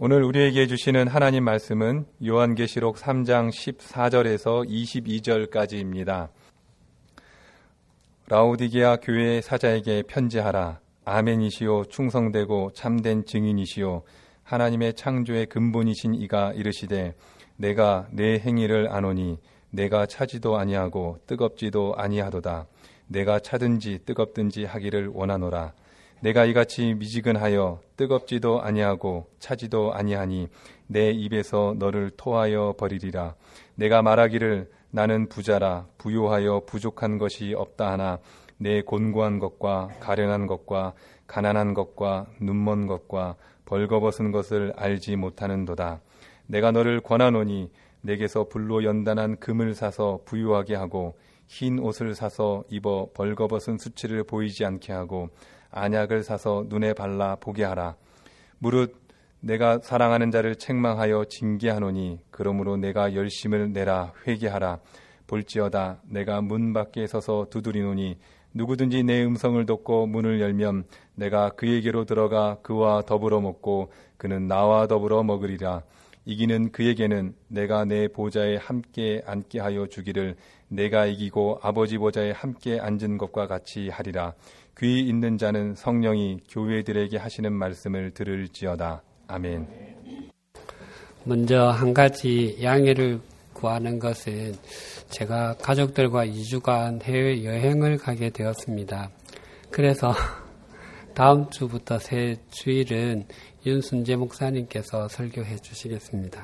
오늘 우리에게 주시는 하나님 말씀은 요한계시록 3장 14절에서 22절까지입니다. 라오디게아 교회의 사자에게 편지하라. 아멘이시오 충성되고 참된 증인이시오 하나님의 창조의 근본이신 이가 이르시되 내가 내 행위를 아노니 내가 차지도 아니하고 뜨겁지도 아니하도다. 내가 차든지 뜨겁든지 하기를 원하노라. 내가 이같이 미지근하여 뜨겁지도 아니하고 차지도 아니하니 내 입에서 너를 토하여 버리리라. 내가 말하기를 나는 부자라 부요하여 부족한 것이 없다 하나 내 곤고한 것과 가련한 것과 가난한 것과 눈먼 것과 벌거벗은 것을 알지 못하는도다. 내가 너를 권하노니 내게서 불로 연단한 금을 사서 부유하게 하고 흰 옷을 사서 입어 벌거벗은 수치를 보이지 않게 하고 안약을 사서 눈에 발라 보게 하라. 무릇 내가 사랑하는 자를 책망하여 징계하노니 그러므로 내가 열심을 내라 회개하라. 볼지어다 내가 문 밖에 서서 두드리노니 누구든지 내 음성을 듣고 문을 열면 내가 그에게로 들어가 그와 더불어 먹고 그는 나와 더불어 먹으리라. 이기는 그에게는 내가 내 보좌에 함께 앉게 하여 주기를 내가 이기고 아버지 보좌에 함께 앉은 것과 같이 하리라. 귀 있는 자는 성령이 교회들에게 하시는 말씀을 들을지어다. 아멘. 먼저 한 가지 양해를 구하는 것은 제가 가족들과 2주간 해외여행을 가게 되었습니다. 그래서 다음 주부터 새 주일은 윤순재 목사님께서 설교해 주시겠습니다.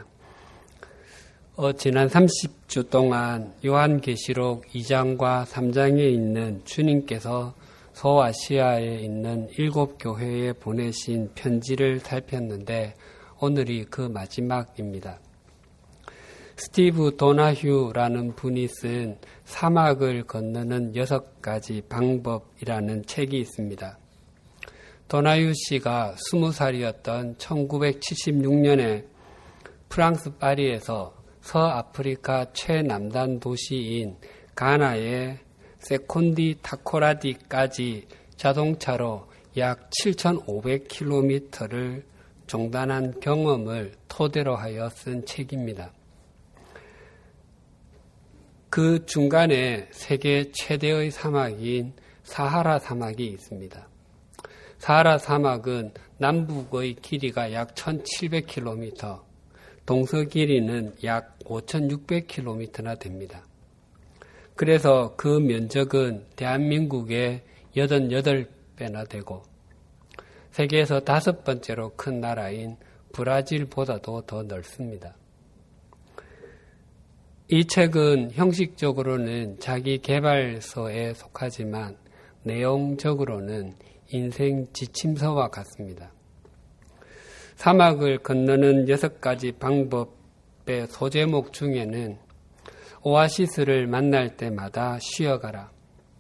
지난 30주 동안 요한계시록 2장과 3장에 있는 주님께서 소아시아에 있는 7교회에 보내신 편지를 살폈는데 오늘이 그 마지막입니다. 스티브 도나휴라는 분이 쓴 사막을 건너는 6가지 방법이라는 책이 있습니다. 도나휴 씨가 20살이었던 1976년에 프랑스 파리에서 서아프리카 최남단 도시인 가나의 세콘디 타코라디까지 자동차로 약 7,500km를 종단한 경험을 토대로 하여 쓴 책입니다. 그 중간에 세계 최대의 사막인 사하라 사막이 있습니다. 사하라 사막은 남북의 길이가 약 1,700km, 동서 길이는 약 5,600km나 됩니다. 그래서 그 면적은 대한민국의 88배나 되고 세계에서 5번째로 큰 나라인 브라질보다도 더 넓습니다. 이 책은 형식적으로는 자기 개발서에 속하지만 내용적으로는 인생 지침서와 같습니다. 사막을 건너는 6가지 방법의 소제목 중에는 오아시스를 만날 때마다 쉬어가라.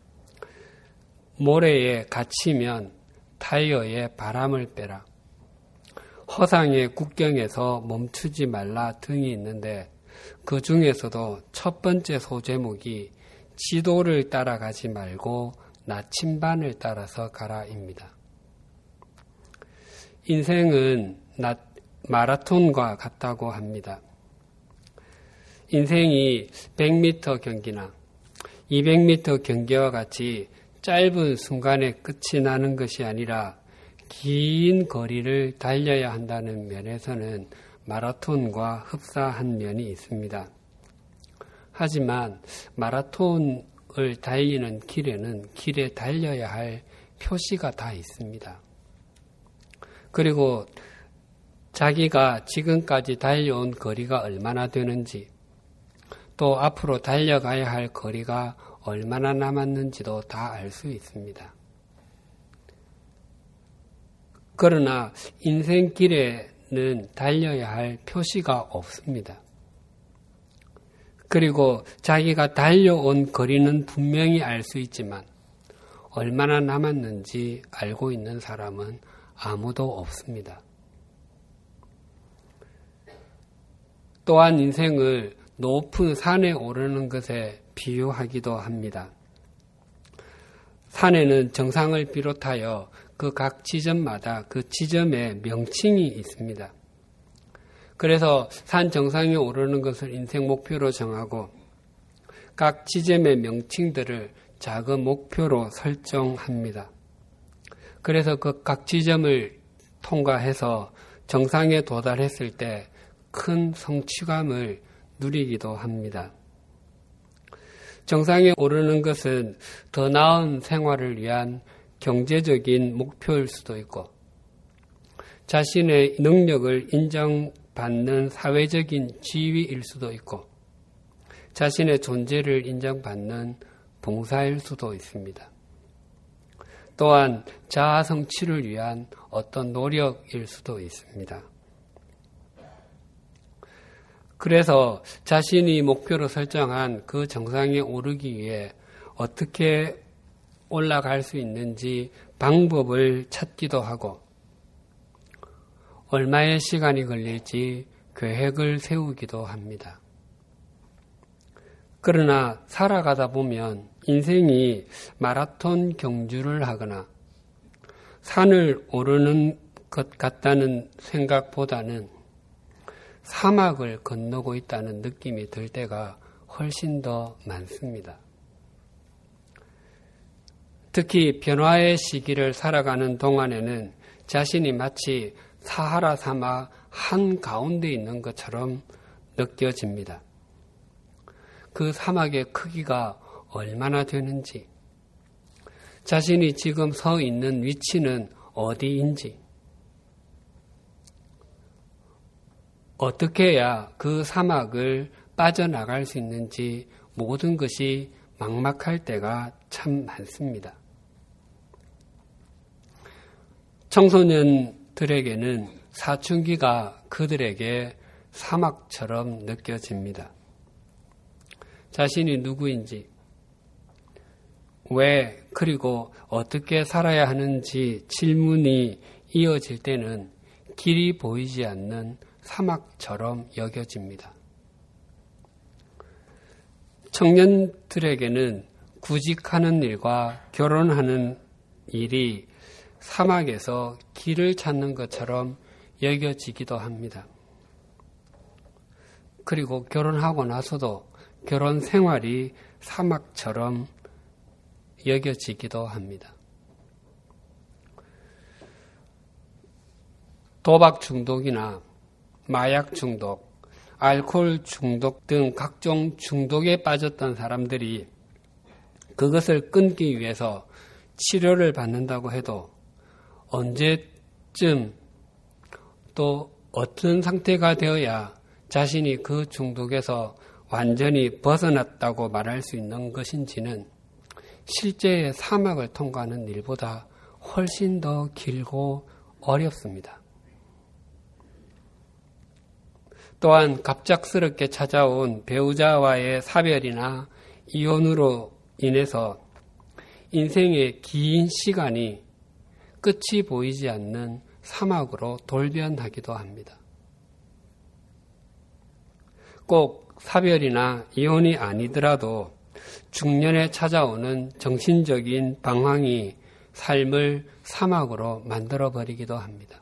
모래에 갇히면 타이어에 바람을 빼라. 허상의 국경에서 멈추지 말라 등이 있는데 그 중에서도 첫 번째 소제목이 지도를 따라가지 말고 나침반을 따라서 가라입니다. 인생은 마라톤과 같다고 합니다. 인생이 100m 경기나 200m 경기와 같이 짧은 순간에 끝이 나는 것이 아니라 긴 거리를 달려야 한다는 면에서는 마라톤과 흡사한 면이 있습니다. 하지만 마라톤을 달리는 길에는 길에 달려야 할 표시가 다 있습니다. 그리고 자기가 지금까지 달려온 거리가 얼마나 되는지 또 앞으로 달려가야 할 거리가 얼마나 남았는지도 다 알 수 있습니다. 그러나 인생길에는 달려야 할 표시가 없습니다. 그리고 자기가 달려온 거리는 분명히 알 수 있지만 얼마나 남았는지 알고 있는 사람은 아무도 없습니다. 또한 인생을 높은 산에 오르는 것에 비유하기도 합니다. 산에는 정상을 비롯하여 그 각 지점마다 그 지점의 명칭이 있습니다. 그래서 산 정상에 오르는 것을 인생 목표로 정하고 각 지점의 명칭들을 작은 목표로 설정합니다. 그래서 그 각 지점을 통과해서 정상에 도달했을 때 큰 성취감을 누리기도 합니다. 정상에 오르는 것은 더 나은 생활을 위한 경제적인 목표일 수도 있고 자신의 능력을 인정받는 사회적인 지위일 수도 있고 자신의 존재를 인정받는 봉사일 수도 있습니다. 또한 자아 성취를 위한 어떤 노력일 수도 있습니다. 그래서 자신이 목표로 설정한 그 정상에 오르기 위해 어떻게 올라갈 수 있는지 방법을 찾기도 하고 얼마의 시간이 걸릴지 계획을 세우기도 합니다. 그러나 살아가다 보면 인생이 마라톤 경주를 하거나 산을 오르는 것 같다는 생각보다는 사막을 건너고 있다는 느낌이 들 때가 훨씬 더 많습니다. 특히 변화의 시기를 살아가는 동안에는 자신이 마치 사하라 사막 한가운데 있는 것처럼 느껴집니다. 그 사막의 크기가 얼마나 되는지, 자신이 지금 서 있는 위치는 어디인지, 어떻게 해야 그 사막을 빠져나갈 수 있는지 모든 것이 막막할 때가 참 많습니다. 청소년들에게는 사춘기가 그들에게 사막처럼 느껴집니다. 자신이 누구인지, 왜, 그리고 어떻게 살아야 하는지 질문이 이어질 때는 길이 보이지 않는 사막처럼 여겨집니다. 청년들에게는 구직하는 일과 결혼하는 일이 사막에서 길을 찾는 것처럼 여겨지기도 합니다. 그리고 결혼하고 나서도 결혼 생활이 사막처럼 여겨지기도 합니다. 도박 중독이나 마약 중독, 알코올 중독 등 각종 중독에 빠졌던 사람들이 그것을 끊기 위해서 치료를 받는다고 해도 언제쯤 또 어떤 상태가 되어야 자신이 그 중독에서 완전히 벗어났다고 말할 수 있는 것인지는 실제의 사막을 통과하는 일보다 훨씬 더 길고 어렵습니다. 또한 갑작스럽게 찾아온 배우자와의 사별이나 이혼으로 인해서 인생의 긴 시간이 끝이 보이지 않는 사막으로 돌변하기도 합니다. 꼭 사별이나 이혼이 아니더라도 중년에 찾아오는 정신적인 방황이 삶을 사막으로 만들어버리기도 합니다.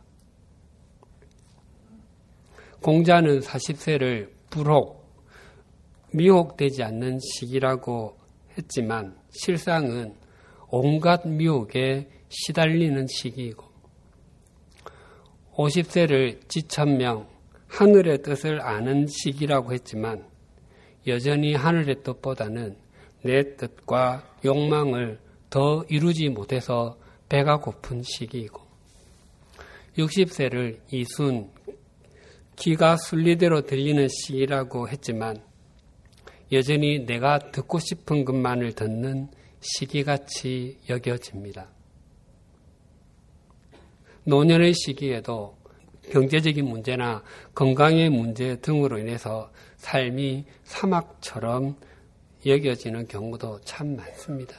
공자는 40세를 불혹, 미혹되지 않는 시기라고 했지만 실상은 온갖 미혹에 시달리는 시기이고 50세를 지천명, 하늘의 뜻을 아는 시기라고 했지만 여전히 하늘의 뜻보다는 내 뜻과 욕망을 더 이루지 못해서 배가 고픈 시기이고 60세를 이순, 귀가 순리대로 들리는 시기라고 했지만 여전히 내가 듣고 싶은 것만을 듣는 시기같이 여겨집니다. 노년의 시기에도 경제적인 문제나 건강의 문제 등으로 인해서 삶이 사막처럼 여겨지는 경우도 참 많습니다.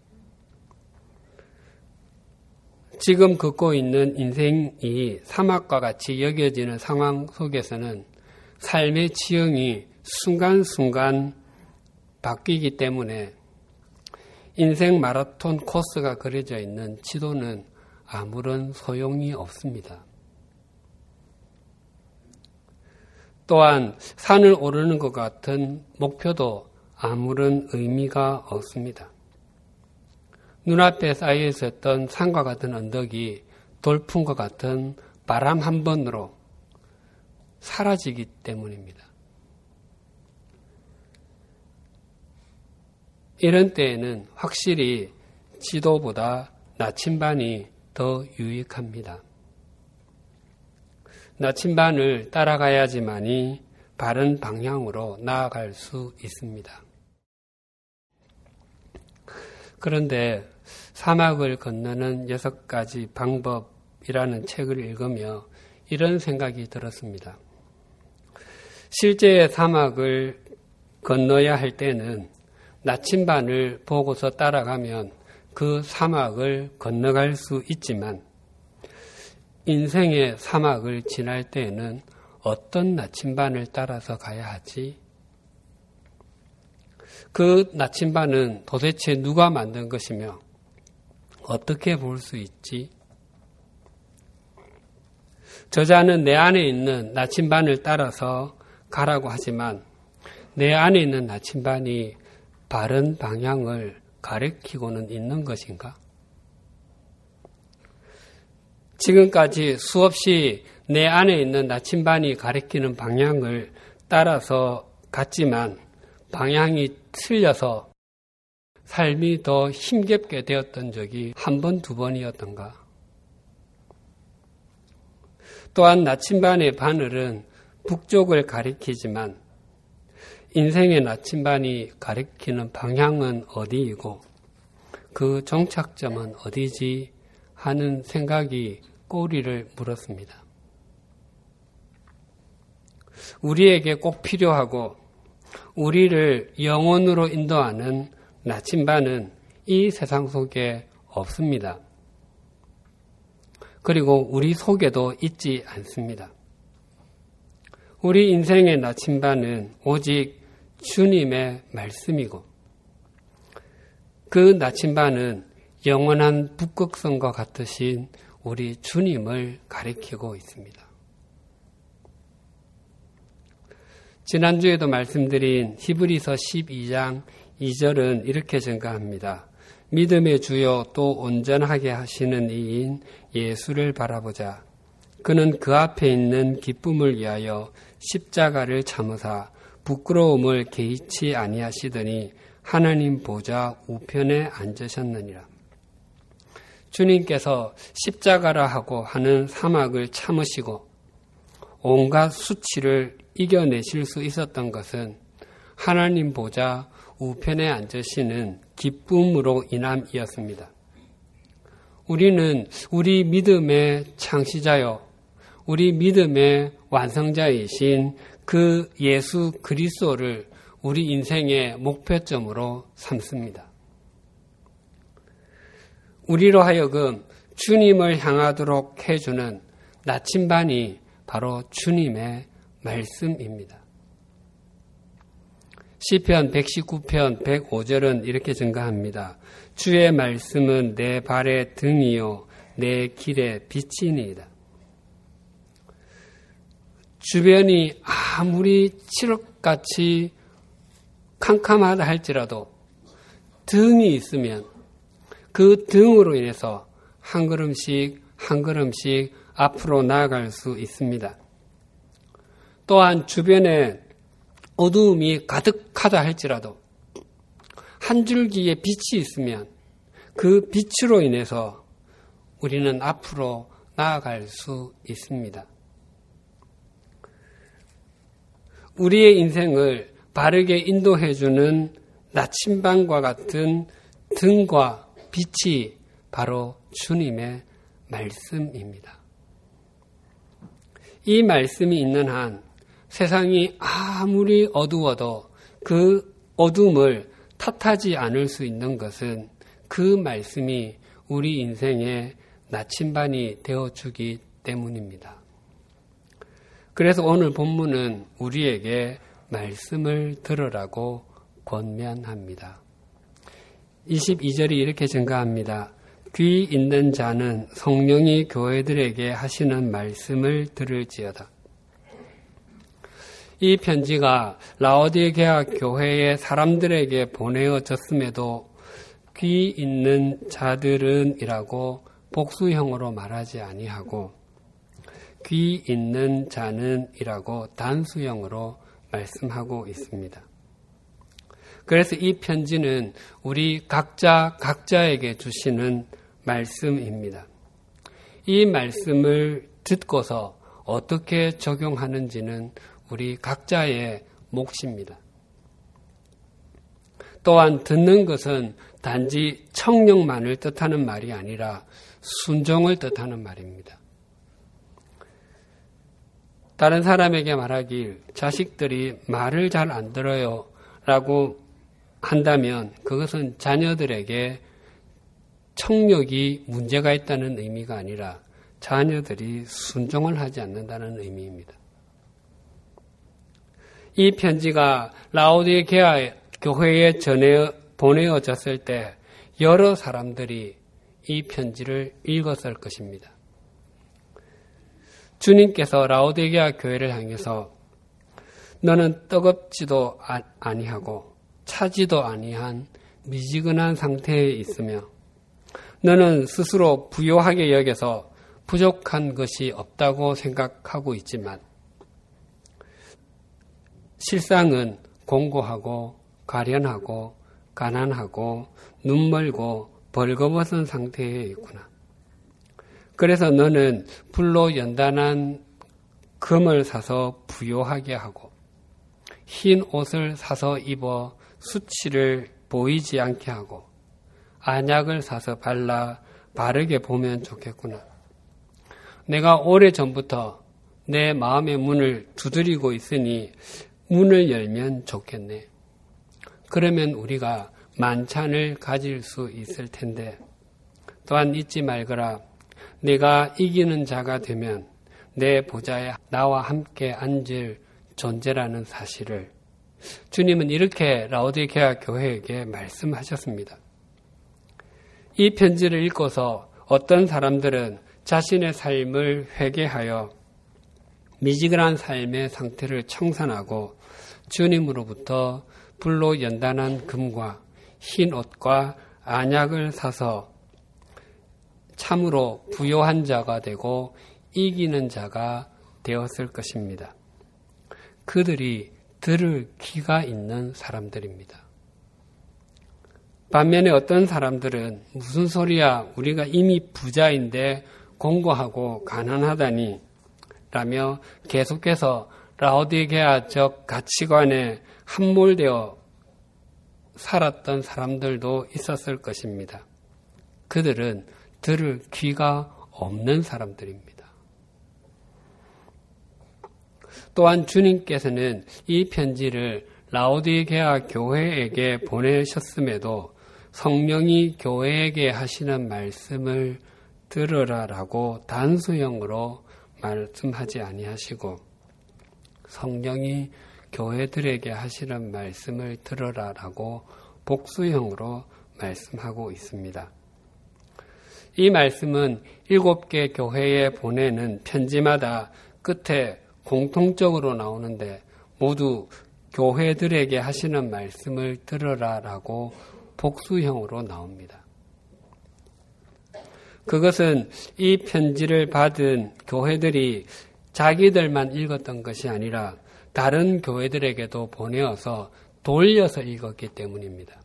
지금 걷고 있는 인생이 사막과 같이 여겨지는 상황 속에서는 삶의 지형이 순간순간 바뀌기 때문에 인생 마라톤 코스가 그려져 있는 지도는 아무런 소용이 없습니다. 또한 산을 오르는 것 같은 목표도 아무런 의미가 없습니다. 눈앞에 쌓여 있었던 산과 같은 언덕이 돌풍과 같은 바람 한 번으로 사라지기 때문입니다. 이런 때에는 확실히 지도보다 나침반이 더 유익합니다. 나침반을 따라가야지만이 바른 방향으로 나아갈 수 있습니다. 그런데 사막을 건너는 6가지 방법이라는 책을 읽으며 이런 생각이 들었습니다. 실제 사막을 건너야 할 때는 나침반을 보고서 따라가면 그 사막을 건너갈 수 있지만 인생의 사막을 지날 때에는 어떤 나침반을 따라서 가야 하지? 그 나침반은 도대체 누가 만든 것이며 어떻게 볼 수 있지? 저자는 내 안에 있는 나침반을 따라서 가라고 하지만 내 안에 있는 나침반이 바른 방향을 가리키고는 있는 것인가? 지금까지 수없이 내 안에 있는 나침반이 가리키는 방향을 따라서 갔지만 방향이 틀려서 삶이 더 힘겹게 되었던 적이 한 번, 두 번이었던가? 또한 나침반의 바늘은 북쪽을 가리키지만 인생의 나침반이 가리키는 방향은 어디이고 그 정착점은 어디지 하는 생각이 꼬리를 물었습니다. 우리에게 꼭 필요하고 우리를 영혼으로 인도하는 나침반은 이 세상 속에 없습니다. 그리고 우리 속에도 있지 않습니다. 우리 인생의 나침반은 오직 주님의 말씀이고 그 나침반은 영원한 북극성과 같으신 우리 주님을 가리키고 있습니다. 지난주에도 말씀드린 히브리서 12장 2절은 이렇게 증가합니다. 믿음의 주요 또 온전하게 하시는 이인 예수를 바라보자. 그는 그 앞에 있는 기쁨을 위하여 십자가를 참으사 부끄러움을 개의치 아니하시더니 하나님 보좌 우편에 앉으셨느니라. 주님께서 십자가라 하고 하는 사막을 참으시고 온갖 수치를 이겨내실 수 있었던 것은 하나님 보좌 우편에 앉으시는 기쁨으로 인함이었습니다. 우리는 우리 믿음의 창시자요, 우리 믿음의 완성자이신 그 예수 그리스도를 우리 인생의 목표점으로 삼습니다. 우리로 하여금 주님을 향하도록 해주는 나침반이 바로 주님의 말씀입니다. 시편 119편 105절은 이렇게 증가합니다. 주의 말씀은 내 발의 등이요 내 길의 빛이니이다. 주변이 아무리 칠흑같이 캄캄하다 할지라도 등이 있으면 그 등으로 인해서 한 걸음씩 한 걸음씩 앞으로 나아갈 수 있습니다. 또한 주변에 어두움이 가득하다 할지라도 한 줄기의 빛이 있으면 그 빛으로 인해서 우리는 앞으로 나아갈 수 있습니다. 우리의 인생을 바르게 인도해주는 나침반과 같은 등과 빛이 바로 주님의 말씀입니다. 이 말씀이 있는 한 세상이 아무리 어두워도 그 어둠을 탓하지 않을 수 있는 것은 그 말씀이 우리 인생의 나침반이 되어주기 때문입니다. 그래서 오늘 본문은 우리에게 말씀을 들으라고 권면합니다. 22절이 이렇게 증가합니다. 귀 있는 자는 성령이 교회들에게 하시는 말씀을 들을지어다. 이 편지가 라오디게아 교회의 사람들에게 보내어졌음에도 귀 있는 자들은 이라고 복수형으로 말하지 아니하고 귀 있는 자는 이라고 단수형으로 말씀하고 있습니다. 그래서 이 편지는 우리 각자에게 주시는 말씀입니다. 이 말씀을 듣고서 어떻게 적용하는지는 우리 각자의 몫입니다. 또한 듣는 것은 단지 청력만을 뜻하는 말이 아니라 순종을 뜻하는 말입니다. 다른 사람에게 말하길 자식들이 말을 잘 안 들어요 라고 한다면 그것은 자녀들에게 청력이 문제가 있다는 의미가 아니라 자녀들이 순종을 하지 않는다는 의미입니다. 이 편지가 라오디게아 교회에 보내어졌을 때 여러 사람들이 이 편지를 읽었을 것입니다. 주님께서 라오디게아 교회를 향해서 너는 뜨겁지도 아니하고 차지도 아니한 미지근한 상태에 있으며 너는 스스로 부요하게 여겨서 부족한 것이 없다고 생각하고 있지만 실상은 공고하고 가련하고 가난하고 눈멀고 벌거벗은 상태에 있구나. 그래서 너는 불로 연단한 금을 사서 부요하게 하고 흰 옷을 사서 입어 수치를 보이지 않게 하고 안약을 사서 발라 바르게 보면 좋겠구나. 내가 오래전부터 내 마음의 문을 두드리고 있으니 문을 열면 좋겠네. 그러면 우리가 만찬을 가질 수 있을 텐데 또한 잊지 말거라. 내가 이기는 자가 되면 내 보좌에 나와 함께 앉을 존재라는 사실을 주님은 이렇게 라오디게아 교회에게 말씀하셨습니다. 이 편지를 읽고서 어떤 사람들은 자신의 삶을 회개하여 미지근한 삶의 상태를 청산하고 주님으로부터 불로 연단한 금과 흰 옷과 안약을 사서 참으로 부요한 자가 되고 이기는 자가 되었을 것입니다. 그들이 들을 귀가 있는 사람들입니다. 반면에 어떤 사람들은 무슨 소리야, 우리가 이미 부자인데 공고하고 가난하다니 라며 계속해서 라오디게아적 가치관에 함몰되어 살았던 사람들도 있었을 것입니다. 그들은 들을 귀가 없는 사람들입니다. 또한 주님께서는 이 편지를 라오디게아 교회에게 보내셨음에도 성령이 교회에게 하시는 말씀을 들으라라고 단수형으로 말씀하지 아니하시고 성령이 교회들에게 하시는 말씀을 들으라라고 복수형으로 말씀하고 있습니다. 이 말씀은 7개 교회에 보내는 편지마다 끝에 공통적으로 나오는데 모두 교회들에게 하시는 말씀을 들으라라고 복수형으로 나옵니다. 그것은 이 편지를 받은 교회들이 자기들만 읽었던 것이 아니라 다른 교회들에게도 보내어서 돌려서 읽었기 때문입니다.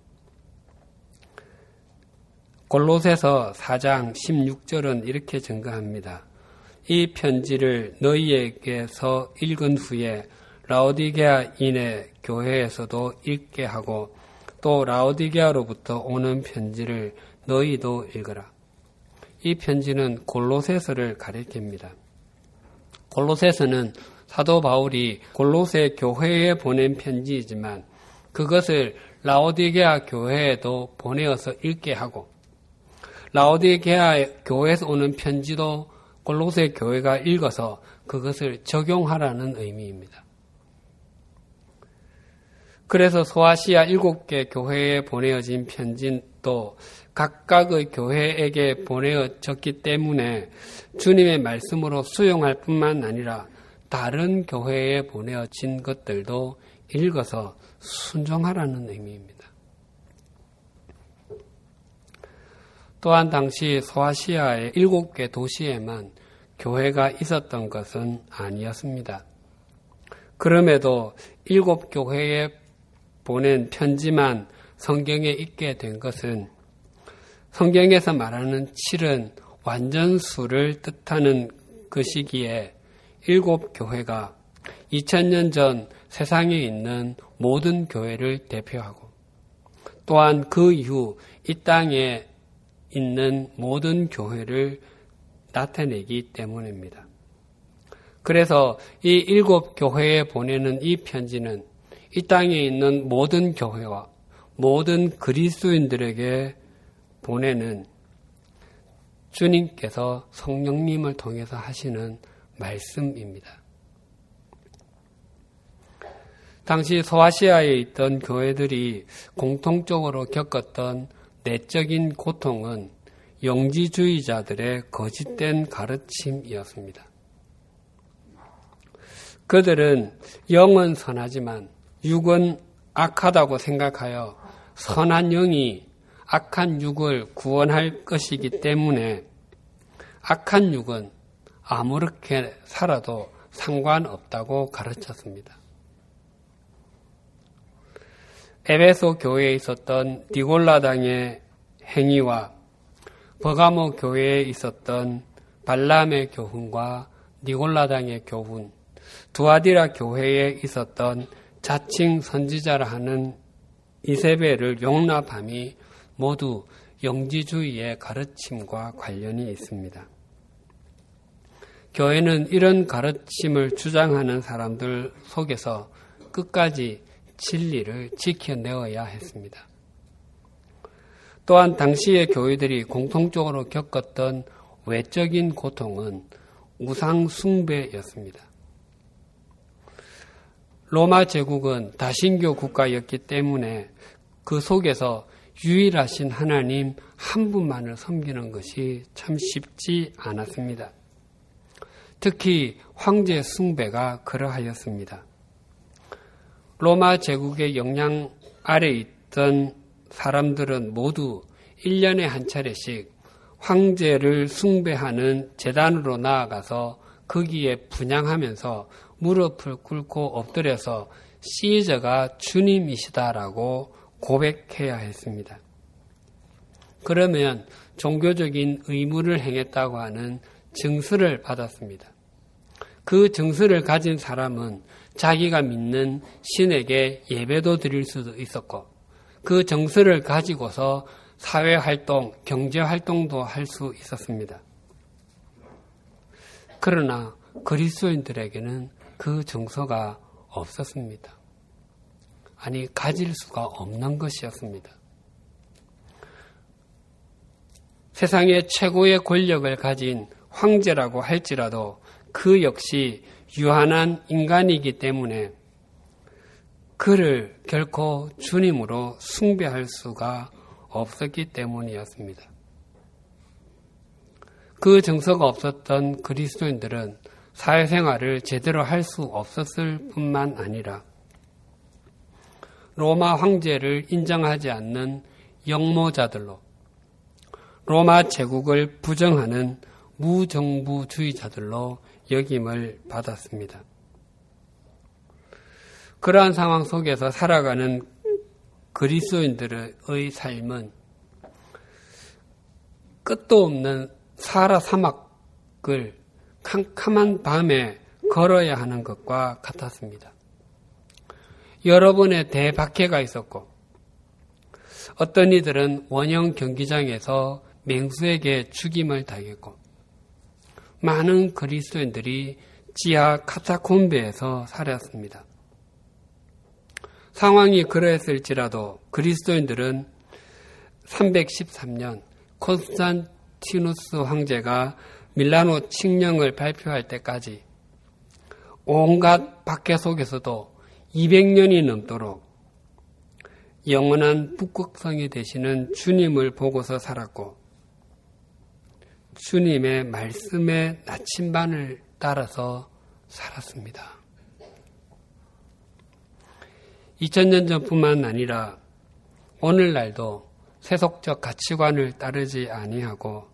골로새서 4장 16절은 이렇게 증거합니다. 이 편지를 너희에게서 읽은 후에 라오디게아인의 교회에서도 읽게 하고 또 라오디게아로부터 오는 편지를 너희도 읽어라. 이 편지는 골로새서를 가리킵니다. 골로새서는 사도 바울이 골로새 교회에 보낸 편지이지만 그것을 라오디게아 교회에도 보내어서 읽게 하고 라오디게아 교회에서 오는 편지도 골로새 교회가 읽어서 그것을 적용하라는 의미입니다. 그래서 소아시아 7개 교회에 보내어진 편지도 각각의 교회에게 보내어졌기 때문에 주님의 말씀으로 수용할 뿐만 아니라 다른 교회에 보내어진 것들도 읽어서 순종하라는 의미입니다. 또한 당시 소아시아의 7개 도시에만 교회가 있었던 것은 아니었습니다. 그럼에도 7교회에 보낸 편지만 성경에 있게 된 것은 성경에서 말하는 7은 완전수를 뜻하는 그 시기에 7교회가 2000년 전 세상에 있는 모든 교회를 대표하고 또한 그 이후 이 땅에 있는 모든 교회를 나타내기 때문입니다. 그래서 이 7교회에 보내는 이 편지는 이 땅에 있는 모든 교회와 모든 그리스도인들에게 보내는 주님께서 성령님을 통해서 하시는 말씀입니다. 당시 소아시아에 있던 교회들이 공통적으로 겪었던 내적인 고통은 영지주의자들의 거짓된 가르침이었습니다. 그들은 영은 선하지만 육은 악하다고 생각하여 선한 영이 악한 육을 구원할 것이기 때문에 악한 육은 아무렇게 살아도 상관없다고 가르쳤습니다. 에베소 교회에 있었던 니골라당의 행위와 버가모 교회에 있었던 발람의 교훈과 니골라당의 교훈, 두아디라 교회에 있었던 자칭 선지자라 하는 이세벨을 용납함이 모두 영지주의의 가르침과 관련이 있습니다. 교회는 이런 가르침을 주장하는 사람들 속에서 끝까지 진리를 지켜내어야 했습니다. 또한 당시의 교회들이 공통적으로 겪었던 외적인 고통은 우상 숭배였습니다. 로마 제국은 다신교 국가였기 때문에 그 속에서 유일하신 하나님 한 분만을 섬기는 것이 참 쉽지 않았습니다. 특히 황제 숭배가 그러하였습니다. 로마 제국의 영향 아래 있던 사람들은 모두 1년에 한 차례씩 황제를 숭배하는 제단으로 나아가서 거기에 분향하면서 무릎을 꿇고 엎드려서 시저가 주님이시다라고 고백해야 했습니다. 그러면 종교적인 의무를 행했다고 하는 증서를 받았습니다. 그 증서를 가진 사람은 자기가 믿는 신에게 예배도 드릴 수도 있었고 그 증서를 가지고서 사회활동, 경제활동도 할 수 있었습니다. 그러나 그리스도인들에게는 그 증서가 없었습니다. 아니, 가질 수가 없는 것이었습니다. 세상의 최고의 권력을 가진 황제라고 할지라도 그 역시 유한한 인간이기 때문에 그를 결코 주님으로 숭배할 수가 없었기 때문이었습니다. 그 증서가 없었던 그리스도인들은 사회생활을 제대로 할 수 없었을 뿐만 아니라 로마 황제를 인정하지 않는 역모자들로 로마 제국을 부정하는 무정부주의자들로 여김을 받았습니다. 그러한 상황 속에서 살아가는 그리스도인들의 삶은 끝도 없는 사하라 사막을 캄캄한 밤에 걸어야 하는 것과 같았습니다. 여러 번의 대박해가 있었고 어떤 이들은 원형 경기장에서 맹수에게 죽임을 당했고 많은 그리스도인들이 지하 카타콤베에서 살았습니다. 상황이 그러했을지라도 그리스도인들은 313년 콘스탄티누스 황제가 밀라노 칙령을 발표할 때까지 온갖 박해 속에서도 200년이 넘도록 영원한 북극성이 되시는 주님을 보고서 살았고 주님의 말씀의 나침반을 따라서 살았습니다. 2000년 전뿐만 아니라 오늘날도 세속적 가치관을 따르지 아니하고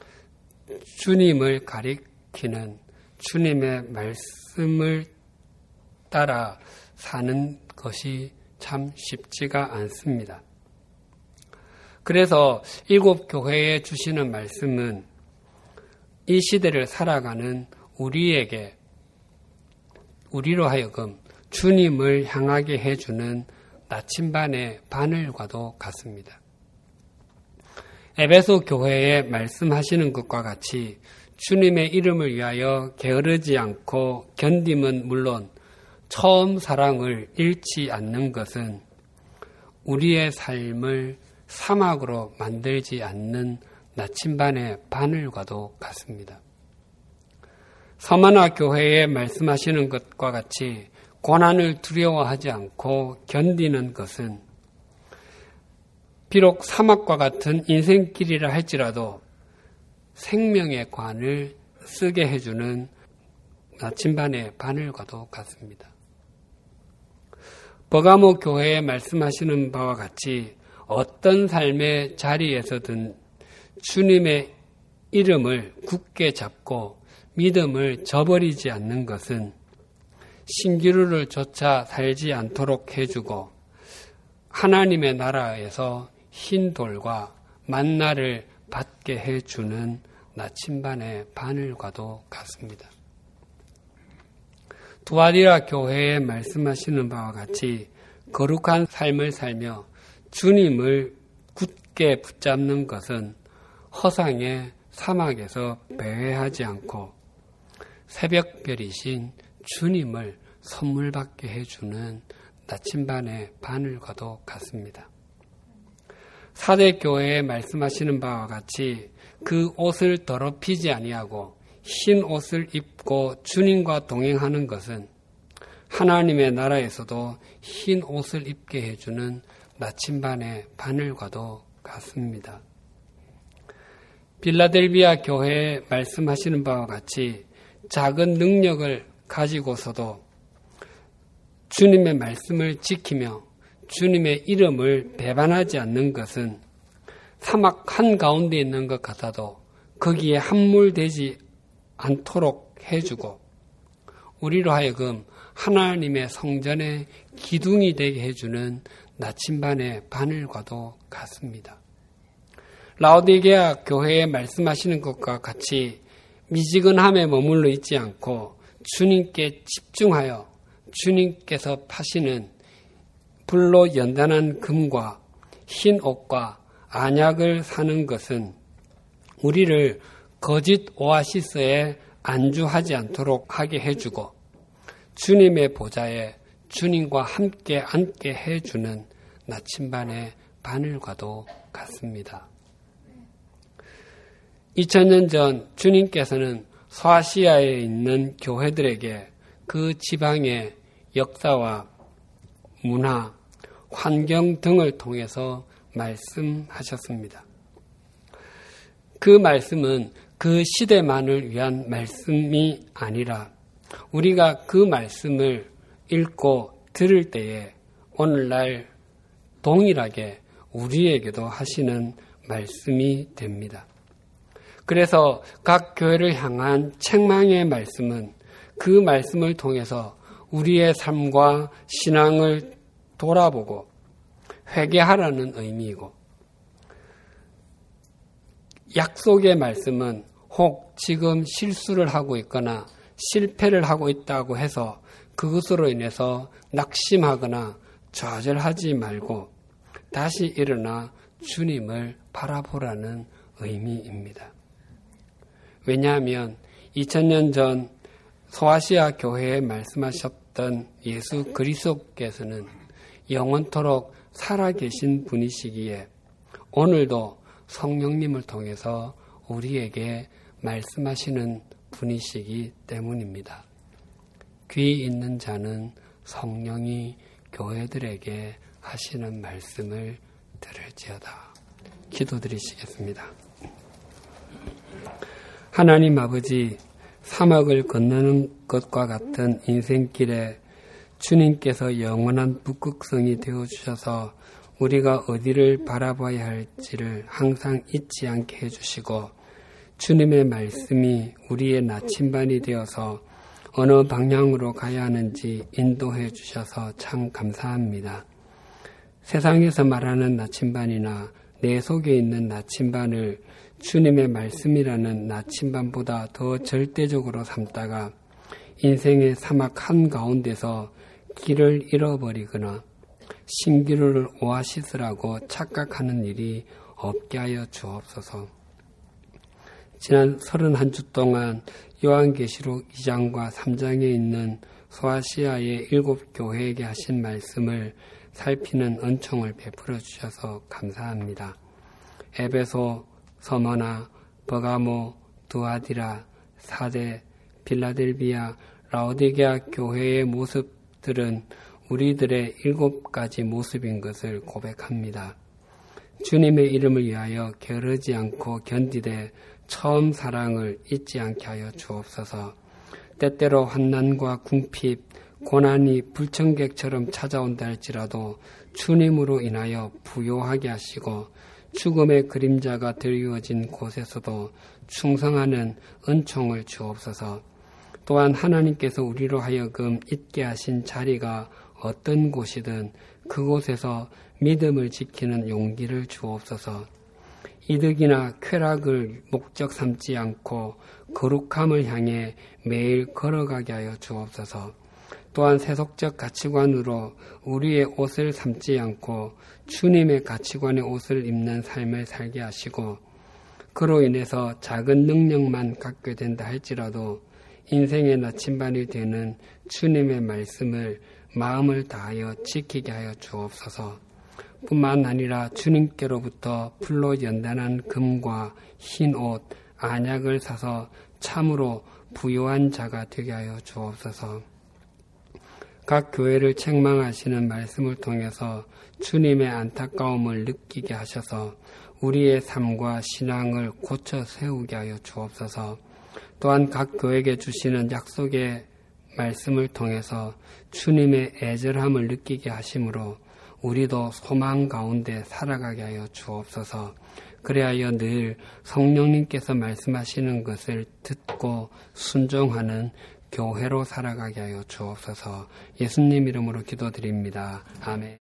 주님을 가리키는 주님의 말씀을 따라 사는 것이 참 쉽지가 않습니다. 그래서 일곱 교회에 주시는 말씀은 이 시대를 살아가는 우리로 하여금 주님을 향하게 해주는 나침반의 바늘과도 같습니다. 에베소 교회에 말씀하시는 것과 같이 주님의 이름을 위하여 게으르지 않고 견딤은 물론 처음 사랑을 잃지 않는 것은 우리의 삶을 사막으로 만들지 않는 나침반의 바늘과도 같습니다. 서만화 교회에 말씀하시는 것과 같이 고난을 두려워하지 않고 견디는 것은 비록 사막과 같은 인생길이라 할지라도 생명의 관을 쓰게 해주는 나침반의 바늘과도 같습니다. 버가모 교회에 말씀하시는 바와 같이 어떤 삶의 자리에서든 주님의 이름을 굳게 잡고 믿음을 저버리지 않는 것은 신기루를 조차 살지 않도록 해주고 하나님의 나라에서 흰 돌과 만나를 받게 해주는 나침반의 바늘과도 같습니다. 두아디라 교회에 말씀하시는 바와 같이 거룩한 삶을 살며 주님을 굳게 붙잡는 것은 허상의 사막에서 배회하지 않고 새벽별이신 주님을 선물 받게 해주는 나침반의 바늘과도 같습니다. 사대교회에 말씀하시는 바와 같이 그 옷을 더럽히지 아니하고 흰 옷을 입고 주님과 동행하는 것은 하나님의 나라에서도 흰 옷을 입게 해주는 나침반의 바늘과도 같습니다. 빌라델비아 교회에 말씀하시는 바와 같이 작은 능력을 가지고서도 주님의 말씀을 지키며 주님의 이름을 배반하지 않는 것은 사막 한가운데 있는 것 같아도 거기에 함몰되지 않도록 해주고 우리로 하여금 하나님의 성전의 기둥이 되게 해주는 나침반의 바늘과도 같습니다. 라오디게아 교회에 말씀하시는 것과 같이 미지근함에 머물러 있지 않고 주님께 집중하여 주님께서 파시는 불로 연단한 금과 흰 옷과 안약을 사는 것은 우리를 거짓 오아시스에 안주하지 않도록 하게 해주고 주님의 보좌에 주님과 함께 앉게 해주는 나침반의 바늘과도 같습니다. 2000년 전 주님께서는 소아시아에 있는 교회들에게 그 지방의 역사와 문화, 환경 등을 통해서 말씀하셨습니다. 그 말씀은 그 시대만을 위한 말씀이 아니라 우리가 그 말씀을 읽고 들을 때에 오늘날 동일하게 우리에게도 하시는 말씀이 됩니다. 그래서 각 교회를 향한 책망의 말씀은 그 말씀을 통해서 우리의 삶과 신앙을 돌아보고 회개하라는 의미이고 약속의 말씀은 혹 지금 실수를 하고 있거나 실패를 하고 있다고 해서 그것으로 인해서 낙심하거나 좌절하지 말고 다시 일어나 주님을 바라보라는 의미입니다. 왜냐하면 2000년 전 소아시아 교회에 말씀하셨던 예수 그리스도께서는 영원토록 살아계신 분이시기에 오늘도 성령님을 통해서 우리에게 말씀하시는 분이시기 때문입니다. 귀 있는 자는 성령이 교회들에게 하시는 말씀을 들을지어다. 기도드리시겠습니다. 하나님 아버지, 사막을 건너는 것과 같은 인생길에 주님께서 영원한 북극성이 되어주셔서 우리가 어디를 바라봐야 할지를 항상 잊지 않게 해주시고 주님의 말씀이 우리의 나침반이 되어서 어느 방향으로 가야 하는지 인도해 주셔서 참 감사합니다. 세상에서 말하는 나침반이나 내 속에 있는 나침반을 주님의 말씀이라는 나침반보다 더 절대적으로 삼다가 인생의 사막 한가운데서 길을 잃어버리거나 신기루를 오아시스라고 착각하는 일이 없게 하여 주옵소서. 지난 31주 동안 요한계시록 2장과 3장에 있는 소아시아의 7교회에게 하신 말씀을 살피는 은총을 베풀어 주셔서 감사합니다. 에베소, 서머나, 버가모, 두아디라, 사데, 빌라델비아, 라오디게아 교회의 모습들은 우리들의 7가지 모습인 것을 고백합니다. 주님의 이름을 위하여 게으르지 않고 견디되 처음 사랑을 잊지 않게 하여 주옵소서. 때때로 환난과 궁핍, 고난이 불청객처럼 찾아온다 할지라도 주님으로 인하여 부요하게 하시고 죽음의 그림자가 드리워진 곳에서도 충성하는 은총을 주옵소서. 또한 하나님께서 우리로 하여금 있게 하신 자리가 어떤 곳이든 그곳에서 믿음을 지키는 용기를 주옵소서. 이득이나 쾌락을 목적 삼지 않고 거룩함을 향해 매일 걸어가게 하여 주옵소서. 또한 세속적 가치관으로 우리의 옷을 삼지 않고 주님의 가치관의 옷을 입는 삶을 살게 하시고 그로 인해서 작은 능력만 갖게 된다 할지라도 인생의 나침반이 되는 주님의 말씀을 마음을 다하여 지키게 하여 주옵소서. 뿐만 아니라 주님께로부터 풀로 연단한 금과 흰 옷, 안약을 사서 참으로 부요한 자가 되게 하여 주옵소서. 각 교회를 책망하시는 말씀을 통해서 주님의 안타까움을 느끼게 하셔서 우리의 삶과 신앙을 고쳐 세우게 하여 주옵소서. 또한 각 교회에게 주시는 약속의 말씀을 통해서 주님의 애절함을 느끼게 하심으로 우리도 소망 가운데 살아가게 하여 주옵소서. 그래야 늘 성령님께서 말씀하시는 것을 듣고 순종하는 교회로 살아가게 하여 주옵소서. 예수님 이름으로 기도드립니다. 아멘.